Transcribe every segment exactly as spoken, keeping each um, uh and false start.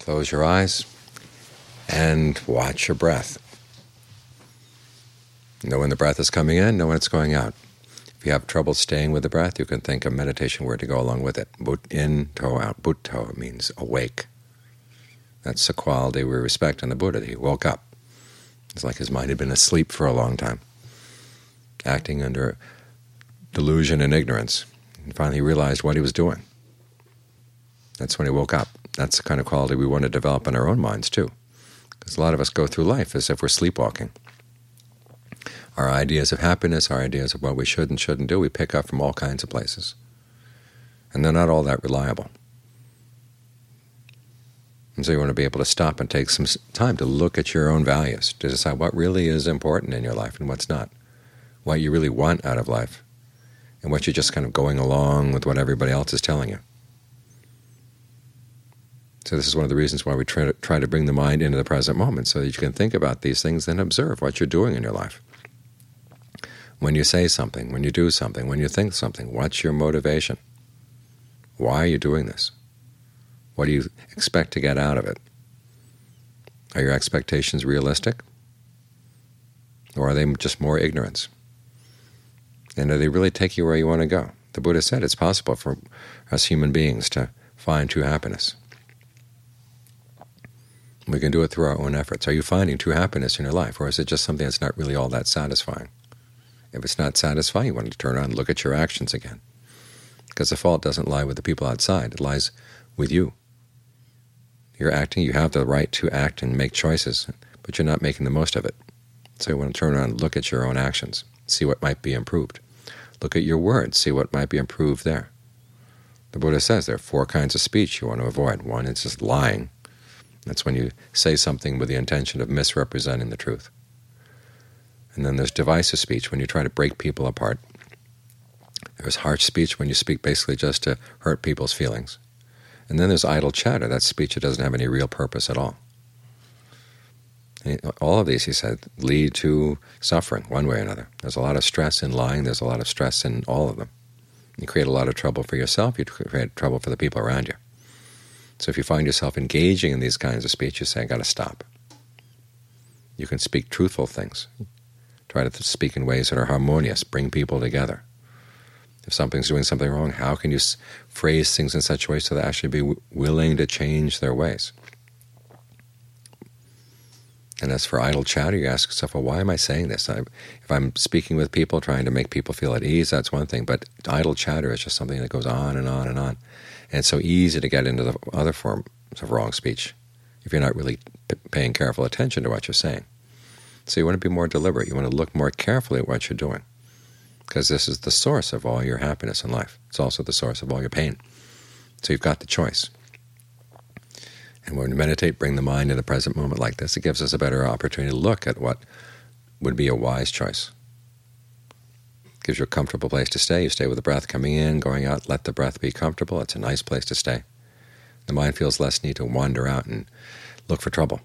Close your eyes and watch your breath. Know when the breath is coming in, know when it's going out. If you have trouble staying with the breath, you can think of meditation word to go along with it. But in, toe out. Butto means awake. That's the quality we respect in the Buddha, that he woke up. It's like his mind had been asleep for a long time, acting under delusion and ignorance. And finally he realized what he was doing. That's when he woke up. That's the kind of quality we want to develop in our own minds too, because a lot of us go through life as if we're sleepwalking. Our ideas of happiness, our ideas of what we should and shouldn't do, we pick up from all kinds of places. And they're not all that reliable. And so you want to be able to stop and take some time to look at your own values, to decide what really is important in your life and what's not, what you really want out of life, and what you're just kind of going along with what everybody else is telling you. So this is one of the reasons why we try to, try to bring the mind into the present moment, so that you can think about these things and observe what you're doing in your life. When you say something, when you do something, when you think something, what's your motivation? Why are you doing this? What do you expect to get out of it? Are your expectations realistic? Or are they just more ignorance? And do they really take you where you want to go? The Buddha said it's possible for us human beings to find true happiness. We can do it through our own efforts. Are you finding true happiness in your life, or is it just something that's not really all that satisfying? If it's not satisfying, you want to turn around and look at your actions again. Because the fault doesn't lie with the people outside. It lies with you. You're acting, you have the right to act and make choices, but you're not making the most of it. So you want to turn around and look at your own actions, see what might be improved. Look at your words, see what might be improved there. The Buddha says there are four kinds of speech you want to avoid. One is just lying. That's when you say something with the intention of misrepresenting the truth. And then there's divisive speech, when you try to break people apart. There's harsh speech, when you speak basically just to hurt people's feelings. And then there's idle chatter. That's speech that doesn't have any real purpose at all. And all of these, he said, lead to suffering one way or another. There's a lot of stress in lying. There's a lot of stress in all of them. You create a lot of trouble for yourself. You create trouble for the people around you. So if you find yourself engaging in these kinds of speech, you say, I've got to stop. You can speak truthful things. Try to speak in ways that are harmonious, bring people together. If something's doing something wrong, how can you phrase things in such a way so they actually be w willing to change their ways? And as for idle chatter, you ask yourself, well, why am I saying this? I, if I'm speaking with people, trying to make people feel at ease, that's one thing. But idle chatter is just something that goes on and on and on. And it's so easy to get into the other forms of wrong speech if you're not really p paying careful attention to what you're saying. So you want to be more deliberate. You want to look more carefully at what you're doing, because this is the source of all your happiness in life. It's also the source of all your pain. So you've got the choice. And when we meditate, bring the mind in the present moment like this, it gives us a better opportunity to look at what would be a wise choice. It gives you a comfortable place to stay. You stay with the breath coming in, going out. Let the breath be comfortable. It's a nice place to stay. The mind feels less need to wander out and look for trouble.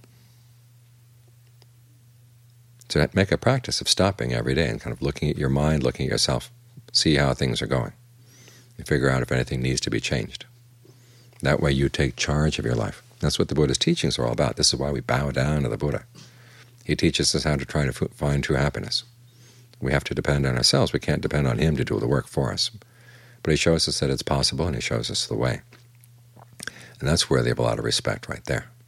So make a practice of stopping every day and kind of looking at your mind, looking at yourself, see how things are going, and figure out if anything needs to be changed. That way you take charge of your life. That's what the Buddha's teachings are all about. This is why we bow down to the Buddha. He teaches us how to try to find true happiness. We have to depend on ourselves. We can't depend on him to do the work for us. But he shows us that it's possible, and he shows us the way. And that's worthy of a lot of respect right there.